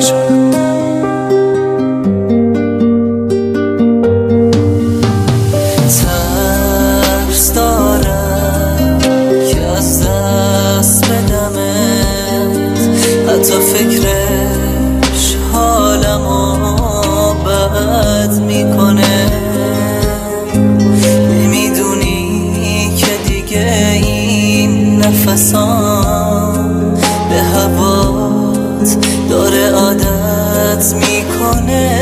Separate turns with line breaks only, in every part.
جان. ترس دارم که از دست بدمت، حتی فکرش حالمو بد میکنه. نمیدونی که دیگه این نفسام به هوات داره عادت میکنه.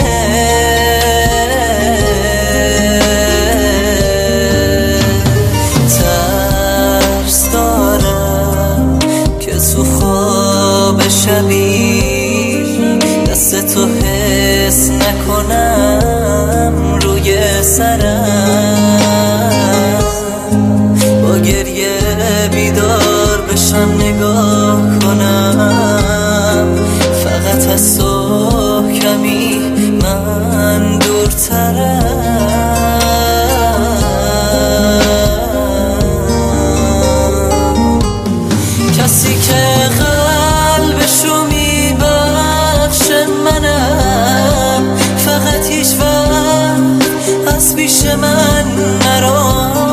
ترس دارم که تو خواب شبی دست تو حس نکنم روی سرم، با گریه بیدار بشم نگاه کنم، فقط از تو کمی من دورترم. کسی که قلبشو میبخشه منم، فقط هیچ وقت از پیش من نرو،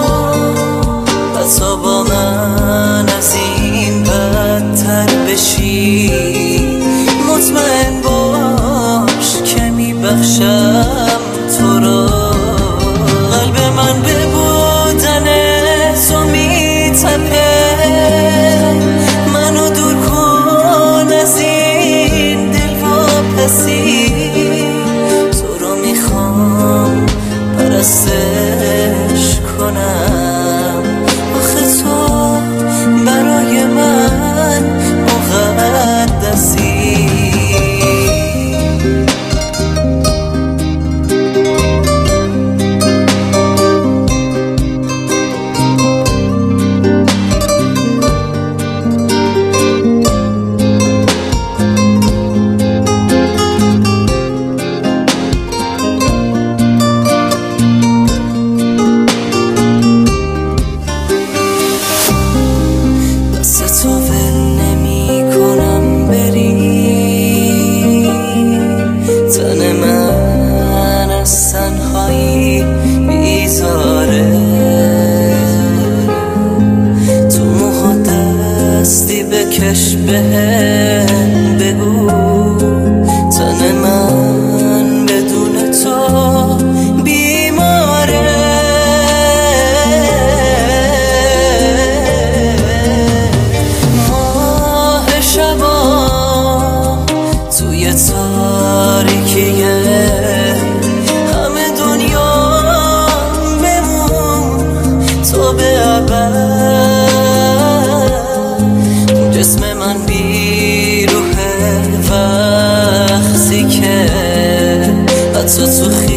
تا با من از این بدتر بشی. مطمئن باش که میبخشم تو را. قلب من به بودن تو میتپه، منو دور کن از این دلواپسی. تو رو میخوام پرستش کنم، آخه تو برای من مقدسی. تو ول نمی کنم بری، تن من از تنهایی بیزاره. تو موها دستی بکش بهم بگو، تن من بدون تو بیماره. توی تاریکیه همه دنیا بمون تو به ابد. جسم من بیروحه وقتی که حتی تو